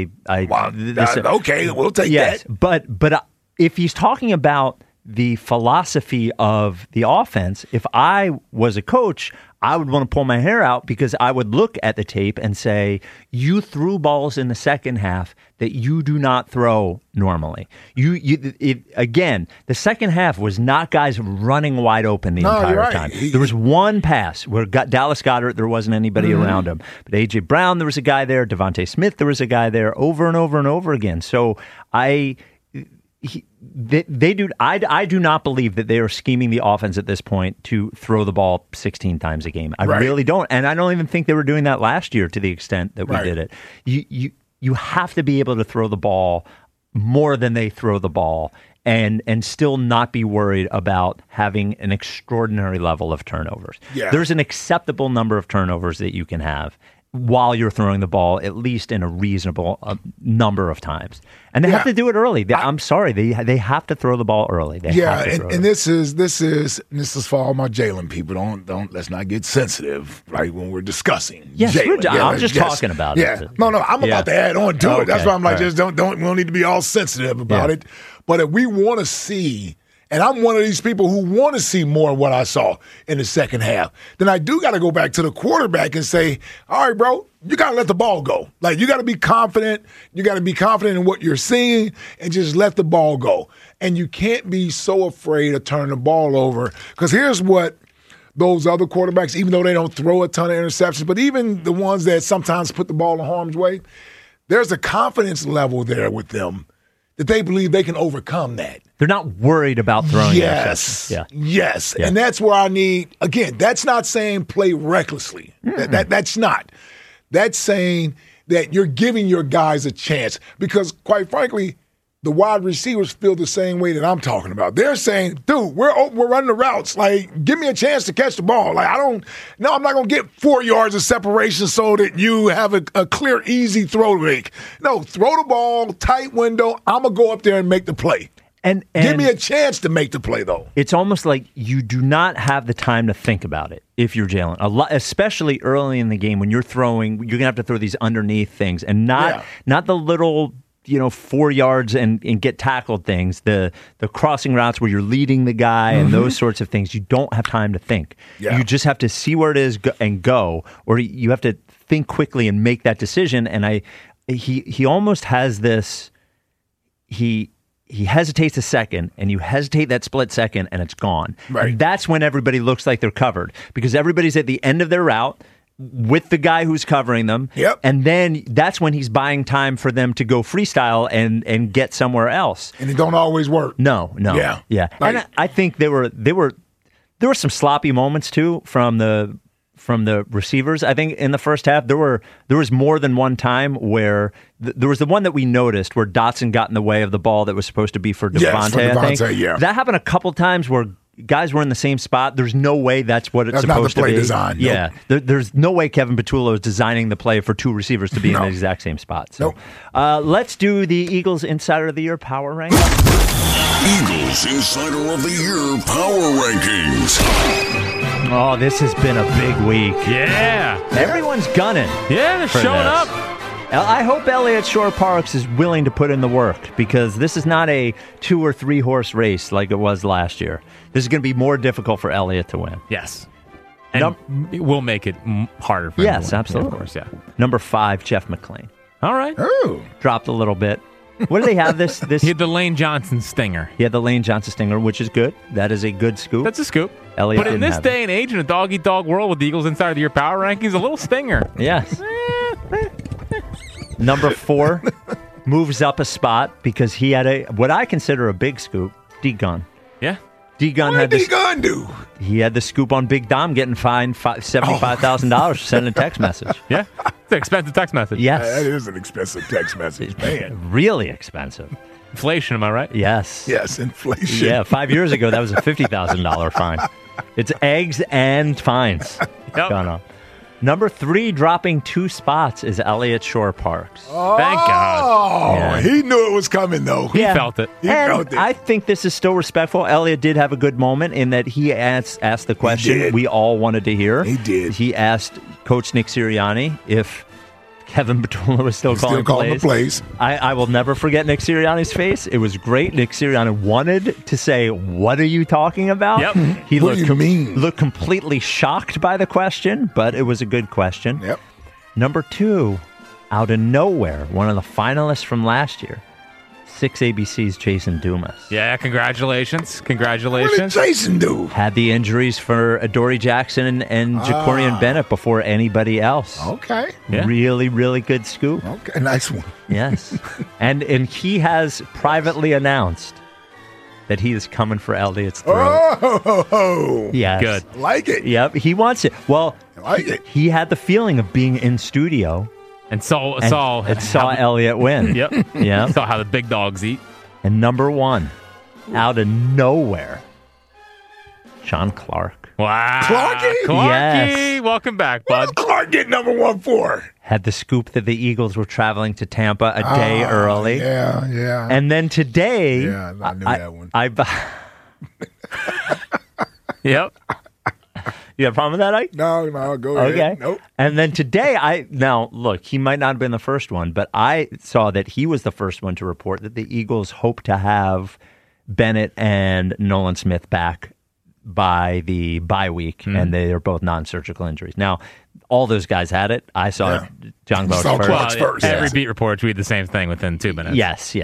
we'll take that. But if he's talking about the philosophy of the offense, if I was a coach, I would want to pull my hair out because I would look at the tape and say, you threw balls in the second half that you do not throw normally. Again, the second half was not guys running wide open the entire time. There was one pass where Dallas Goedert, there wasn't anybody around him. But A.J. Brown, there was a guy there. Devontae Smith, there was a guy there over and over and over again. So I do not believe that they are scheming the offense at this point to throw the ball 16 times a game. I really don't. And I don't even think they were doing that last year to the extent that we did it. You have to be able to throw the ball more than they throw the ball and still not be worried about having an extraordinary level of turnovers. Yeah. There's an acceptable number of turnovers that you can have while you're throwing the ball, at least in a reasonable number of times. And they have to do it early. I'm sorry, they have to throw the ball early. And this is for all my Jalen people. Don't let's not get sensitive, right, when we're discussing. Yes, Jalen. I'm just talking about it. No, I'm about to add on to it. That's why I'm like, just don't. We don't need to be all sensitive about it. But if we want to see. And I'm one of these people who want to see more of what I saw in the second half. Then I do got to go back to the quarterback and say, all right, bro, you got to let the ball go. Like, you got to be confident. You got to be confident in what you're seeing and just let the ball go. And you can't be so afraid of turning the ball over. Because here's what those other quarterbacks, even though they don't throw a ton of interceptions, but even the ones that sometimes put the ball in harm's way, there's a confidence level there with them that they believe they can overcome that. They're not worried about throwing interceptions. Yes. And that's where I need, again, that's not saying play recklessly. That's not. That's saying that you're giving your guys a chance. Because, quite frankly, the wide receivers feel the same way that I'm talking about. They're saying, dude, we're running the routes. Like, give me a chance to catch the ball. Like, I'm not going to get 4 yards of separation so that you have a clear, easy throw to make. No, throw the ball, tight window. I'm going to go up there and make the play. And give me a chance to make the play, though. It's almost like you do not have the time to think about it if you're Jalen. Especially early in the game when you're throwing, you're going to have to throw these underneath things and not the little 4 yards and get tackled things, the crossing routes where you're leading the guy and those sorts of things. You don't have time to think. Yeah. You just have to see where it is and go, or you have to think quickly and make that decision. And he almost has this, he hesitates a second, and you hesitate that split second, and it's gone. Right. And that's when everybody looks like they're covered because everybody's at the end of their route with the guy who's covering them. Yep. And then that's when he's buying time for them to go freestyle and get somewhere else. And it don't always work. No. Yeah. Like, and I think there were some sloppy moments too from the receivers. I think in the first half there was more than one time where there was the one that we noticed where Dotson got in the way of the ball that was supposed to be for Devontae. Yes, for Devontae, I think. yeah. That happened a couple times where guys were in the same spot. There's no way that's what it's supposed to be. That's not the play design. Yeah, there's no way Kevin Patullo is designing the play for two receivers to be in the exact same spot. So let's do the Eagles Insider of the Year Power Ranking. Eagles Insider of the Year Power Rankings. Oh, this has been a big week. Yeah. Everyone's gunning. Yeah, they're for showing this. up. I hope Elliott Shore Parks is willing to put in the work, because this is not a 2 or 3 horse race like it was last year. This is going to be more difficult for Elliott to win. Yes. And it will make it harder for him. Yes, to win. absolutely. Yeah, of course, yeah. Number 5, Jeff McClain. All right. Oh. Dropped a little bit. What do they have this? He had the Lane Johnson stinger. He had the Lane Johnson stinger, which is good. That is a good scoop. That's a scoop. Elliott but in didn't this have day and age, in a dog-eat-dog world with the Eagles Insider of the Year power rankings, a little stinger. Yes. Number 4 moves up a spot because he had what I consider a big scoop. D-Gun. Yeah. D-Gun What had did D-Gun do? He had the scoop on Big Dom getting fined $75,000 for sending a text message. Yeah. It's an expensive text message. Yes. That is an expensive text message, man. Really expensive. Inflation, am I right? Yes. Yes, inflation. Yeah, 5 years ago, that was a $50,000 fine. It's eggs and fines gone up. Number 3, dropping 2 spots, is Elliott Shore Parks. Thank God. Oh, Yeah. he knew it was coming, though. He felt it. He And felt it. I think this is still respectful. Elliott did have a good moment in that he asked the question did. we all wanted to hear. He did. He asked Coach Nick Sirianni if Kevin Batula was still calling the plays. I will never forget Nick Sirianni's face. It was great. Nick Sirianni wanted to say, "What are you talking about?" Yep. He What do you mean? looked completely shocked by the question, but it was a good question. Yep. Number 2, out of nowhere, one of the finalists from last year, 6 ABC's Jason Dumas. Yeah, congratulations. What did Congratulations. Jason do? Had the injuries for Adoree Jackson and Jacorian Bennett before anybody else. Okay. Yeah. Really, really good scoop. Okay, nice one. Yes. and he has privately announced that he is coming for Elliott's throat. Oh, Yes. Good. like it. Yep, he wants it. Well, I like it. he had the feeling of being in studio And saw and saw Elliott win. Yep. Yeah. Saw how the big dogs eat. And number 1, out of nowhere, John Clark. Wow. Clarky? Yes. Welcome back, What bud. did Clark get number 1 for? Had the scoop that the Eagles were traveling to Tampa a day early. Yeah, yeah. And then today, Yeah, I knew that one. Yep. You have a problem with that, Ike? No, go ahead. Okay. Nope. And then today, now look, he might not have been the first one, but I saw that he was the first one to report that the Eagles hope to have Bennett and Nolan Smith back by the bye week, and they are both non-surgical injuries. Now, all those guys had it. I saw John Clark Saw first. Clark's first. Every Yeah. beat report tweeted the same thing within 2 minutes. Yes.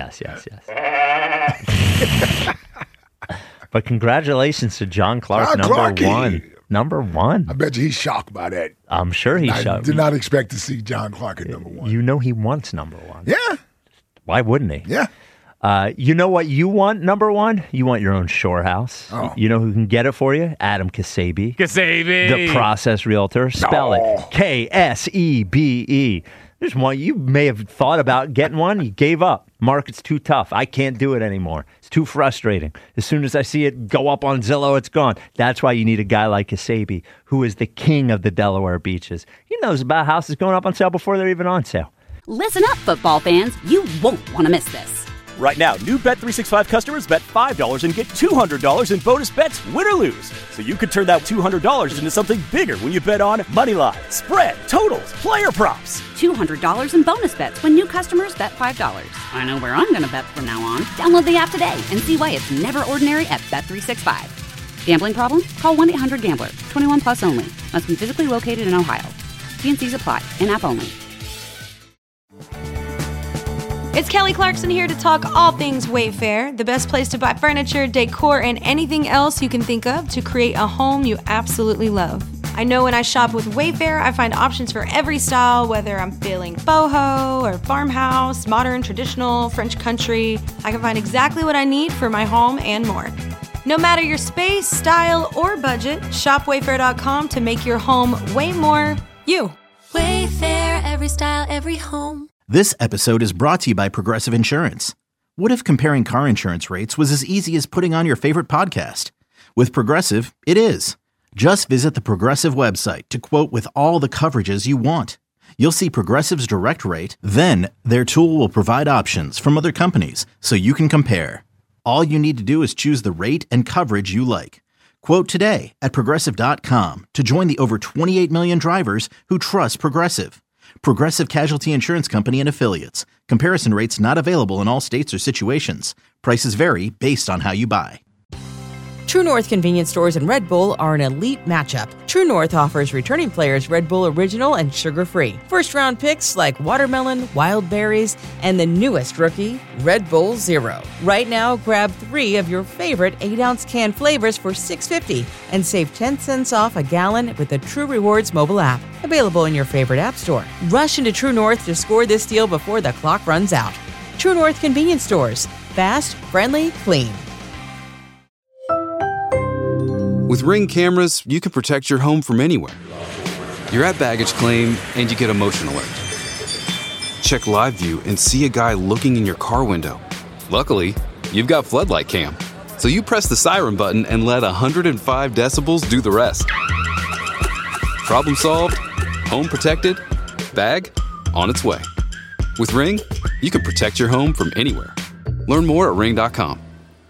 But congratulations to John Clark, John number Clarky. 1. Number 1. I bet you he's shocked by that. I'm sure he I shot. did not expect to see John Clark at number 1. You know he wants number 1. Yeah, Why wouldn't he? yeah. You know what you want, number 1? You want your own shore house. Oh. You know who can get it for you? Adam Kasabi, Kasabi. the Process Realtor. Spell it Ksebe. There's one you may have thought about getting one. You gave up. Market's too tough. I can't do it anymore. It's too frustrating. As soon as I see it go up on Zillow, it's gone. That's why you need a guy like Kasabi, who is the king of the Delaware beaches. He knows about houses going up on sale before they're even on sale. Listen up, football fans. You won't want to miss this. Right now, new Bet365 customers bet $5 and get $200 in bonus bets, win or lose. So you could turn that $200 into something bigger when you bet on money line, spread, totals, player props. $200 in bonus bets when new customers bet $5. I know where I'm going to bet from now on. Download the app today and see why it's never ordinary at Bet365. Gambling problem? Call 1-800-GAMBLER. 21 plus only. Must be physically located in Ohio. T&Cs apply. In-app only. It's Kelly Clarkson here to talk all things Wayfair, the best place to buy furniture, decor, and anything else you can think of to create a home you absolutely love. I know when I shop with Wayfair, I find options for every style, whether I'm feeling boho or farmhouse, modern, traditional, French country. I can find exactly what I need for my home and more. No matter your space, style, or budget, shop Wayfair.com to make your home way more you. Wayfair, every style, every home. This episode is brought to you by Progressive Insurance. What if comparing car insurance rates was as easy as putting on your favorite podcast? With Progressive, it is. Just visit the Progressive website to quote with all the coverages you want. You'll see Progressive's direct rate, then their tool will provide options from other companies so you can compare. All you need to do is choose the rate and coverage you like. Quote today at Progressive.com to join the over 28 million drivers who trust Progressive. Progressive Casualty Insurance Company and Affiliates. Comparison rates not available in all states or situations. Prices vary based on how you buy. True North convenience stores and Red Bull are an elite matchup. True North offers returning players Red Bull Original and sugar-free. First-round picks like watermelon, wild berries, and the newest rookie, Red Bull Zero. Right now, grab 3 of your favorite 8-ounce can flavors for $6.50 and save 10 cents off a gallon with the True Rewards mobile app. Available in your favorite app store. Rush into True North to score this deal before the clock runs out. True North convenience stores. Fast, friendly, clean. With Ring cameras, you can protect your home from anywhere. You're at baggage claim and you get a motion alert. Check live view and see a guy looking in your car window. Luckily, you've got floodlight cam. So you press the siren button and let 105 decibels do the rest. Problem solved, home protected, bag on its way. With Ring, you can protect your home from anywhere. Learn more at ring.com.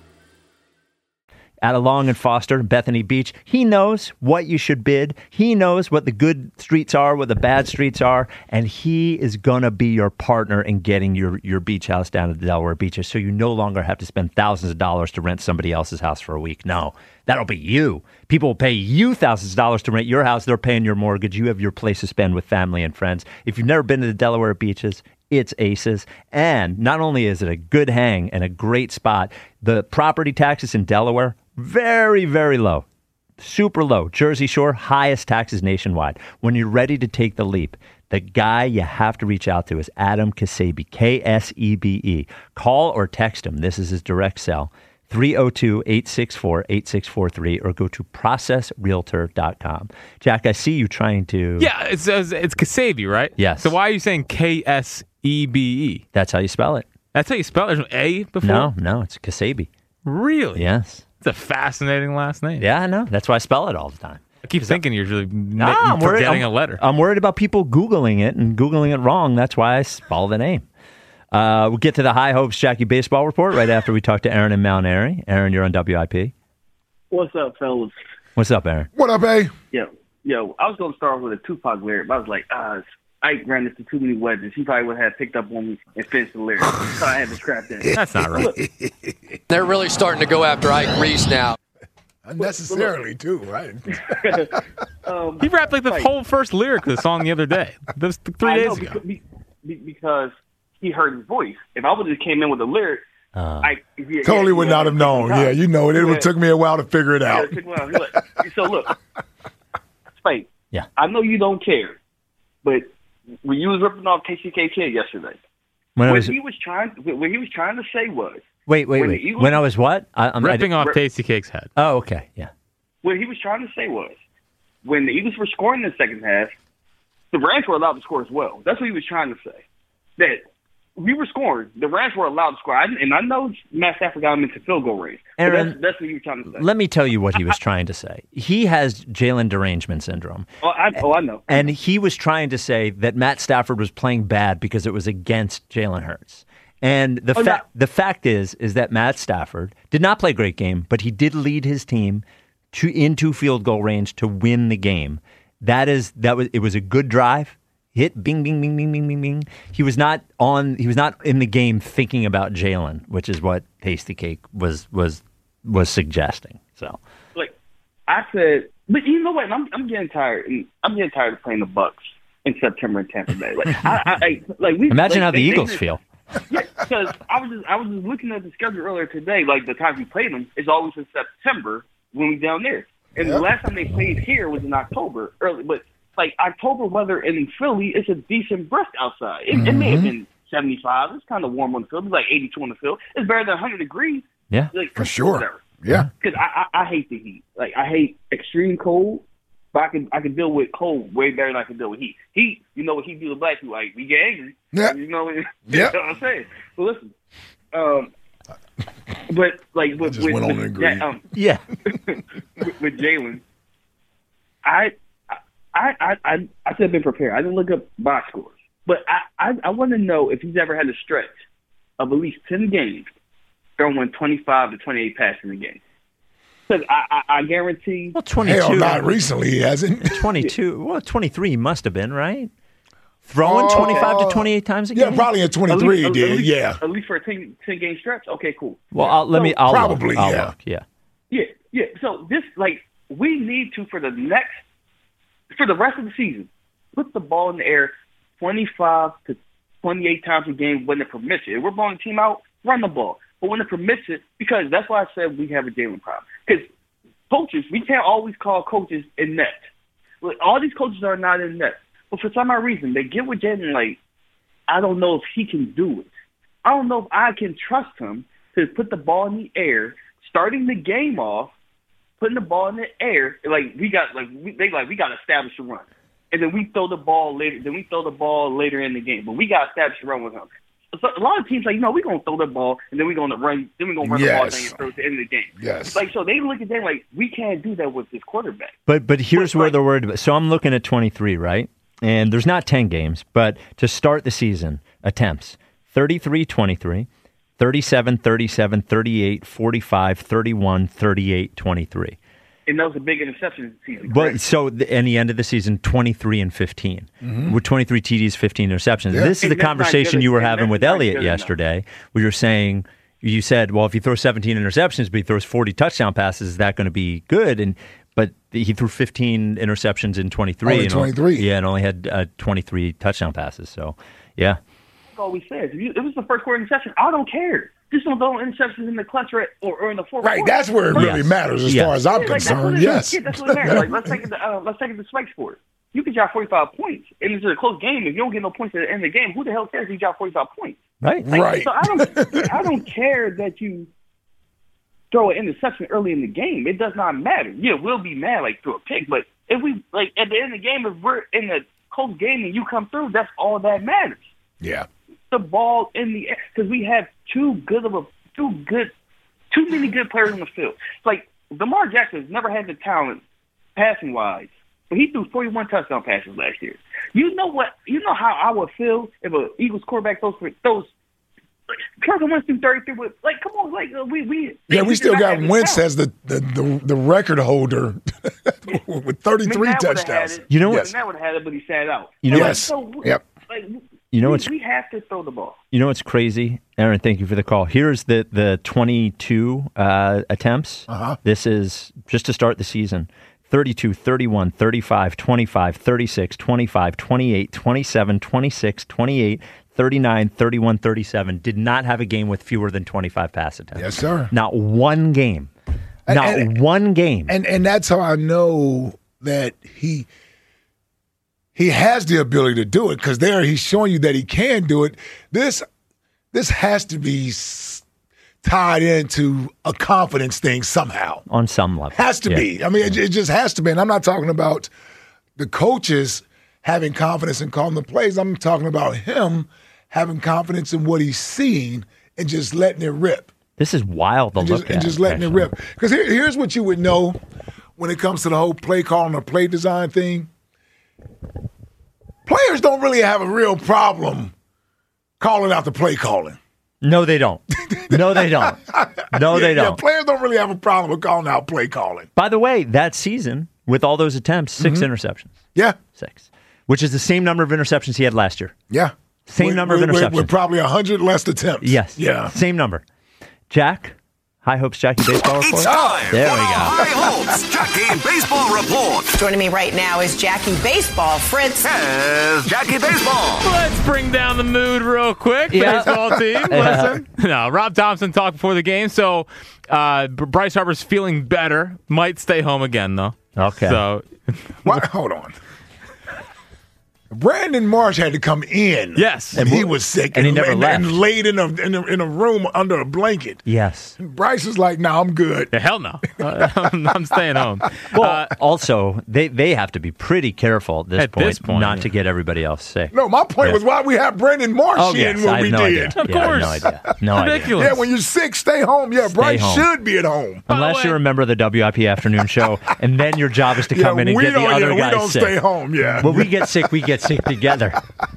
At Long and Foster, Bethany Beach, he knows what you should bid. He knows what the good streets are, what the bad streets are, and he is going to be your partner in getting your beach house down at the Delaware beaches, so you no longer have to spend thousands of dollars to rent somebody else's house for a week. No, that'll be you. People will pay you thousands of dollars to rent your house. They're paying your mortgage. You have your place to spend with family and friends. If you've never been to the Delaware beaches, it's Aces. And not only is it a good hang and a great spot, the property taxes in Delaware, very, very low. Super low. Jersey Shore, highest taxes nationwide. When you're ready to take the leap, the guy you have to reach out to is Adam Kasebe, Ksebe. Call or text him. This is his direct cell, 302-864-8643, or go to processrealtor.com. Jack, I see you trying to... Yeah, it's Kasebe, right? Yes. So why are you saying Ksebe? That's how you spell it. That's how you spell it? There's no A before? No, it's Kasebe. Really? Yes. It's a fascinating last name. Yeah, I know. That's why I spell it all the time. I keep thinking you're really I'm forgetting a letter. I'm worried about people Googling it and Googling it wrong. That's why I spell the name. We'll get to the High Hopes Jackie Baseball Report right after we talk to Aaron in Mount Airy. Aaron, you're on WIP. What's up, fellas? What's up, Aaron? What up, A? Yo, I was going to start with a Tupac lyric, but I was like, Ike ran into too many wedges. He probably would have picked up on me and finished the lyric. So I had to scrap that. That's not right. They're really starting to go after Ike Reese now. Unnecessarily, too, right? He rapped like the whole first lyric of the song the other day. That was 3 days ago. Because he heard his voice. If I would have came in with a lyric, totally would not have known. Yeah, you know it. It took me a while to figure it out. So look, Spike. Yeah. I know you don't care, but when you was ripping off KCK yesterday, what he was trying to say was. Wait. When I was what? I'm ripping off Tasty Cake's head. Oh, okay. Yeah. What he was trying to say was, when the Eagles were scoring in the second half, the Rams were allowed to score as well. That's what he was trying to say. That we were scoring, the Rams were allowed to score. And I know Matt Stafford got him into field goal range. Aaron, that's what he was trying to say. Let me tell you what he was trying to say. He has Jalen derangement syndrome. I know. And he was trying to say that Matt Stafford was playing bad because it was against Jalen Hurts. And the fact is that Matt Stafford did not play a great game, but he did lead his team into field goal range to win the game. It was a good drive. Hit, bing, bing, bing, bing, bing, bing, bing. He was not in the game thinking about Jalen, which is what Tasty Cake was suggesting. So, like I said, but you know what? I'm getting tired. I'm getting tired of playing the Bucks in September in Tampa Bay. Imagine how the Eagles feel. Yeah, because I was just looking at the schedule earlier today. Like the time we played them is always in September when we down there, and the last time they played here was in October early, but. Like October weather in Philly, it's a decent breath outside. It may have been 75. It's kind of warm on the field. It's like 82 on the field. It's better than 100 degrees. Yeah, like, for sure. Whatever. Yeah, because I hate the heat. Like I hate extreme cold, but I can deal with cold way better than I can deal with heat. Heat, you know what heat do to black people? Like we get angry. Yeah, you know what I'm saying. But listen, but like with Jalen, I should have been prepared. I didn't look up box scores, but I want to know if he's ever had a stretch of at least 10 games throwing 25 to 28 passes in a game. Because I guarantee. Well, 22. Hell, not recently, he hasn't. 22. Well, 23 he must have been, right? Throwing 25 to 28 times a game? Yeah, probably in 23 he did, yeah. At least for a 10-game stretch? Okay, cool. Well, I'll look. Yeah. Yeah. So this, we need to, for the rest of the season, put the ball in the air 25 to 28 times a game when it permits it. If we're blowing the team out, run the ball. But when it permits it, because that's why I said we have a Jalen problem. Because coaches, we can't always call coaches in net. All these coaches are not in net. But for some odd reason, they get with Jalen, I don't know if he can do it. I don't know if I can trust him to put the ball in the air, starting the game off, putting the ball in the air. We got to establish a run. And then we throw the ball later. Then we throw the ball later in the game. But we got to establish a run with him. So a lot of teams we're going to throw the ball, and then we're going to run. Then we're going to run the ball and throw it at the end of the game. Yes. So they look at them we can't do that with this quarterback. But here's where they're worried about. So I'm looking at 23, right? And there's not 10 games, but to start the season, attempts 33-23, 37-37, 38, 45, 31, 38, 23. And that was a big interception season. But so in the end of the season, 23 and 15 with 23 TDs, 15 interceptions. Yeah. This is the conversation you were having with Elliott yesterday, where you're saying, you said, well, if you throw 17 interceptions, but he throws 40 touchdown passes, is that going to be good? But he threw 15 interceptions in 23. Only 23. And only had 23 touchdown passes. So, yeah. That's all we said. If it was the first quarter interception, I don't care. Just don't throw interceptions in the clutch or in the fourth quarter. That's where it really matters as far as I'm concerned. Yes. That's what it matters. Let's take it to spike sport. You can drop 45 points, and it's a close game. If you don't get no points at the end of the game, who the hell cares if you drop 45 points? Right. So I don't care that you throw an interception early in the game. It does not matter. Yeah, we'll be mad through a pick, but if we at the end of the game, if we're in a close game and you come through, that's all that matters. Yeah. The ball in the air, because we have too many good players on the field. Lamar Jackson has never had the talent passing wise, but he threw 41 touchdown passes last year. You know how I would feel if an Eagles quarterback throws Kirk Wentz threw 33 with come on, we still got Wentz as the record holder with 33 touchdowns. You know what? That would have had it, but he sat out. You know yes. Yep. We have to throw the ball. You know what's crazy? Aaron, thank you for the call. Here's the 22 attempts. This is just to start the season. 32, 31, 35, 25, 36, 25, 28, 27, 26, 28, 39, 31, 37. Did not have a game with fewer than 25 pass attempts. Yes, sir. Not one game. One game. And that's how I know that he has the ability to do it, because there he's showing you that he can do it. This has to be tied into a confidence thing somehow. On some level. Has to be. I mean, it just has to be. And I'm not talking about the coaches having confidence in calling the plays. I'm talking about him having confidence in what he's seeing and just letting it rip. This is wild to look at. And just letting it rip. Because here's what you would know when it comes to the whole play calling or play design thing. Players don't really have a real problem calling out the play calling. No, they don't. No, they don't. No, they don't. Yeah, players don't really have a problem with calling out play calling. By the way, that season, with all those attempts, 6 interceptions. Yeah. 6. Which is the same number of interceptions he had last year. Yeah. Same number of interceptions. With probably 100 less attempts. Yes. Yeah. Same number. Jack, High Hopes Jackie Baseball Report. It's time there for we go. High Hopes Jackie Baseball Report. Joining me right now is Jackie Baseball. Fritz. Yes, Jackie Baseball. Let's bring down the mood real quick. Baseball team. Listen. No, Rob Thompson talked before the game, so Bryce Harper's feeling better. Might stay home again, though. Okay. So, hold on. Brandon Marsh had to come in. Yes. When he was sick. And he never left. And laid in a room under a blanket. Yes. Bryce was like, "No, I'm good." Yeah, hell no. I'm staying home. Well, also, they have to be pretty careful at this point not to get everybody else sick. No, my point was why we have Brandon Marsh in when we did. Of course. No idea. No idea. Ridiculous. Yeah, when you're sick, stay home. Yeah, Bryce should be at home. Unless you're a member of the WIP afternoon show, and then your job is to come in and get the other guys sick. We don't stay home, yeah. When we get sick together.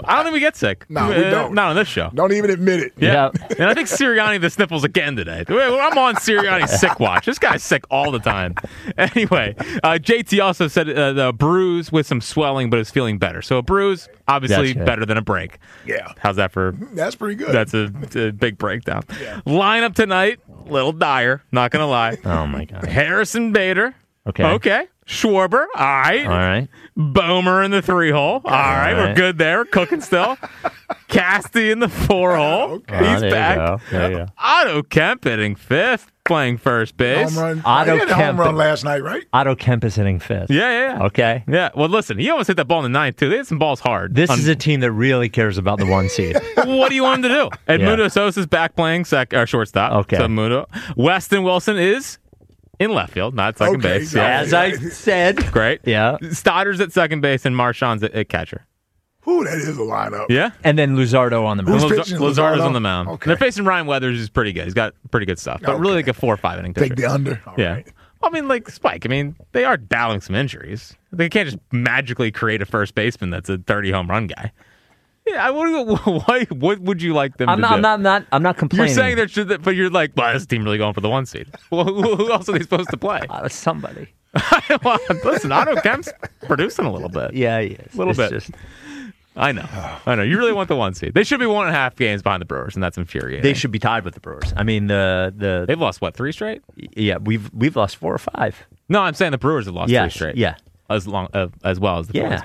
I don't think we get sick. No, we don't. Not on this show. Don't even admit it. Yeah. And I think Sirianni the sniffles again today. I'm on Sirianni's sick watch. This guy's sick all the time. Anyway, JT also said the bruise with some swelling, but is feeling better. So a bruise, obviously better than a break. Yeah. How's that for? That's pretty good. That's a big breakdown. Yeah. Lineup tonight, little dire, not going to lie. Oh, my God. Harrison Bader. Okay. Schwarber. All right. Boomer in the 3-hole. All right. We're good there. We're cooking still. Casty in the 4-hole. Okay. He's back. There you go. Otto Kemp hitting 5th, playing first base. Home run. Otto He had a home run last night, right? Otto Kemp is hitting 5th. Yeah. Okay. Yeah. Well, listen, he almost hit that ball in the 9th, too. They hit some balls hard. This is a team that really cares about the 1 seed. What do you want him to do? Edmundo Sosa's back playing shortstop. Okay. So Edmundo. Weston Wilson is in left field, not second base. Yeah. As I said. Great. Yeah. Stoddard's at second base and Marchand's at catcher. Ooh, that is a lineup. Yeah. And then Luzardo on the mound. Luzardo's on the mound. Okay. They're facing Ryan Weathers, who's pretty good. He's got pretty good stuff. But really like a 4 or 5 inning pitcher. Take the under. All right. I mean, like Spike. I mean, they are battling some injuries. They can't just magically create a first baseman that's a 30 home run guy. Yeah, what would you like them to do? I'm not complaining. You're saying there should, but you're like, well, this team really going for the 1 seed. Well, who else are they supposed to play? Somebody. Well, listen, Otto Kemp's producing a little bit. Yeah, he is. A little bit. Just... I know. You really want the 1 seed. They should be 1.5 games behind the Brewers, and that's infuriating. They should be tied with the Brewers. I mean, they've lost what, 3 straight? Yeah, we've lost 4 or 5. No, I'm saying the Brewers have lost 3 straight. Yeah, as well as the Brewers.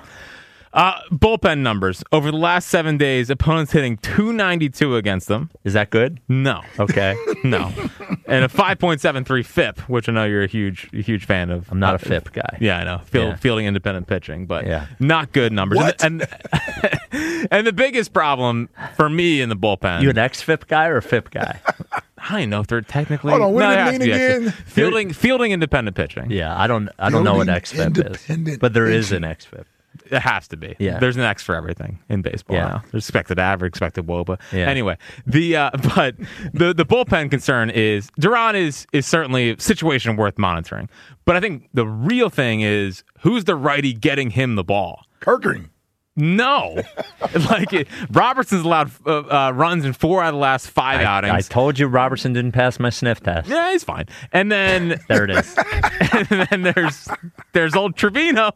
Bullpen numbers. Over the last 7 days, opponents hitting .292 against them. Is that good? No. Okay. No. And a 5.73 FIP, which I know you're a huge fan of. I'm not a FIP guy. Yeah, I know. Fielding independent pitching, but not good numbers. What? And the biggest problem for me in the bullpen. You an ex-FIP guy or a FIP guy? I don't know if they're technically. Hold on, what did it mean again? Fielding independent pitching. Yeah, I don't know what ex-FIP is, but there is an ex-FIP. It has to be. Yeah. There's an X for everything in baseball now. There's expected average, expected WOBA. Yeah. Anyway, but the bullpen concern is Duran is certainly a situation worth monitoring. But I think the real thing is who's the righty getting him the ball? Kerkering. No. Robertson's allowed runs in 4 out of the last 5 outings. I told you Robertson didn't pass my sniff test. Yeah, he's fine. And then there it is. And then there's old Trevino.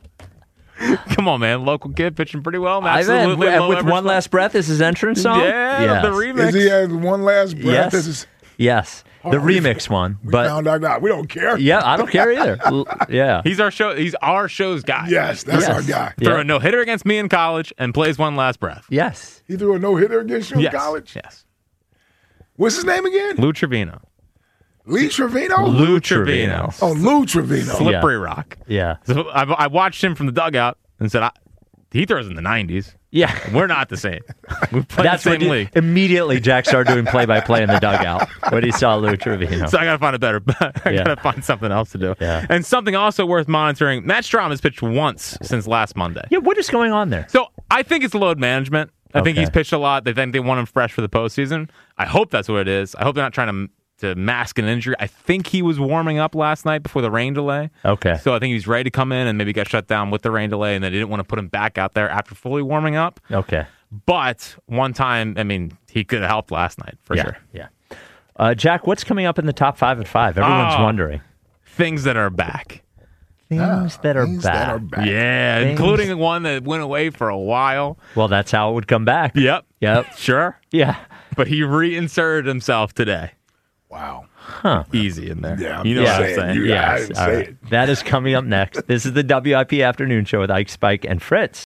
Come on, man. Local kid pitching pretty well. Absolutely. With One Last Breath is his entrance song? Yeah, the remix. Is he has One Last Breath? Yes. The remix one. We found out. We don't care. Yeah, I don't care either. Yeah. He's our show's guy. Yes, that's our guy. Threw a no-hitter against me in college and plays One Last Breath. Yes. He threw a no-hitter against you in college? Yes. What's his name again? Lou Trevino. Lee Trevino? Lou Trevino. Oh, Lou Trevino. Slippery Rock. Yeah. So I watched him from the dugout and said, he throws in the 90s. Yeah. We're not the same. We play the same league. Immediately, Jack started doing play-by-play in the dugout when he saw Lou Trevino. So I got to find got to find something else to do. Yeah. And something also worth monitoring, Matt Strahm has pitched once since last Monday. Yeah, what is going on there? So I think it's load management. I think he's pitched a lot. They think they want him fresh for the postseason. I hope that's what it is. I hope they're not trying to mask an injury. I think he was warming up last night before the rain delay. Okay. So I think he's ready to come in and maybe got shut down with the rain delay, and they didn't want to put him back out there after fully warming up. Okay. But one time, I mean, he could have helped last night for sure. Yeah. Jack, what's coming up in the top 5 at 5? Everyone's wondering. Things that are back. Things that are back. Yeah, including the one that went away for a while. Well, that's how it would come back. Yep. Sure. Yeah. But he reinserted himself today. Wow. Huh. Easy in there. Yeah, you know what I'm saying. I didn't say it. That is coming up next. This is the WIP Afternoon Show with Ike, Spike, and Fritz.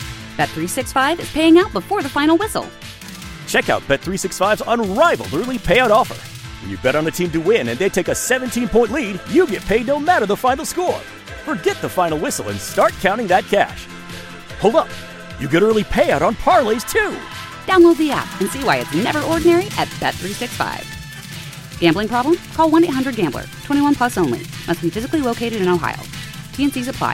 Bet365 is paying out before the final whistle. Check out Bet365's unrivaled early payout offer. When you bet on a team to win and they take a 17-point lead, you get paid no matter the final score. Forget the final whistle and start counting that cash. Hold up. You get early payout on parlays, too. Download the app and see why it's never ordinary at Bet365. Gambling problem? Call 1-800-GAMBLER. 21 plus only. Must be physically located in Ohio. T&Cs apply.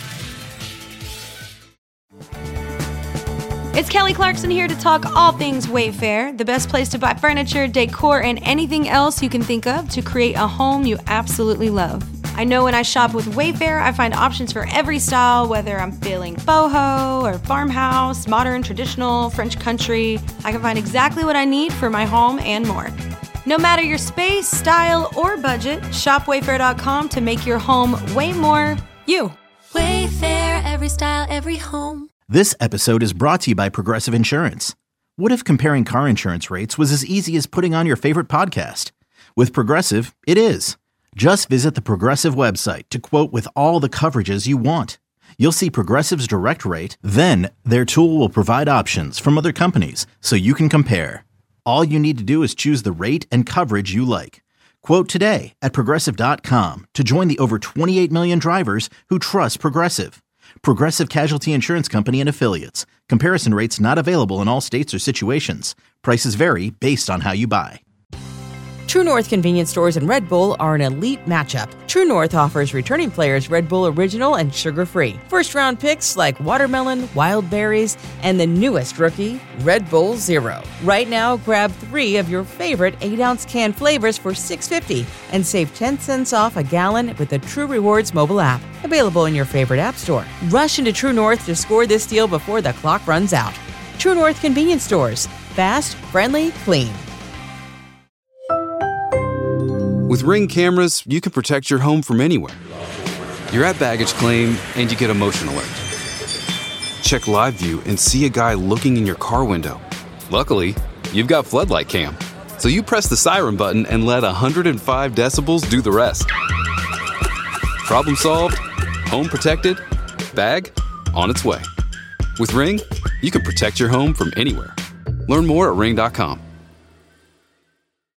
It's Kelly Clarkson here to talk all things Wayfair, the best place to buy furniture, decor, and anything else you can think of to create a home you absolutely love. I know when I shop with Wayfair, I find options for every style, whether I'm feeling boho or farmhouse, modern, traditional, French country. I can find exactly what I need for my home and more. No matter your space, style, or budget, shop Wayfair.com to make your home way more you. Wayfair, every style, every home. This episode is brought to you by Progressive Insurance. What if comparing car insurance rates was as easy as putting on your favorite podcast? With Progressive, it is. Just visit the Progressive website to quote with all the coverages you want. You'll see Progressive's direct rate, then their tool will provide options from other companies so you can compare. All you need to do is choose the rate and coverage you like. Quote today at Progressive.com to join the over 28 million drivers who trust Progressive. Progressive Casualty Insurance Company and Affiliates. Comparison rates not available in all states or situations. Prices vary based on how you buy. True North convenience stores and Red Bull are an elite matchup. True North offers returning players Red Bull Original and sugar-free. First-round picks like watermelon, wild berries, and the newest rookie, Red Bull Zero. Right now, grab 3 of your favorite 8-ounce can flavors for $6.50 and save 10 cents off a gallon with the True Rewards mobile app. Available in your favorite app store. Rush into True North to score this deal before the clock runs out. True North convenience stores. Fast, friendly, clean. With Ring cameras, you can protect your home from anywhere. You're at baggage claim and you get a motion alert. Check live view and see a guy looking in your car window. Luckily, you've got floodlight cam. So you press the siren button and let 105 decibels do the rest. Problem solved, home protected, bag on its way. With Ring, you can protect your home from anywhere. Learn more at ring.com.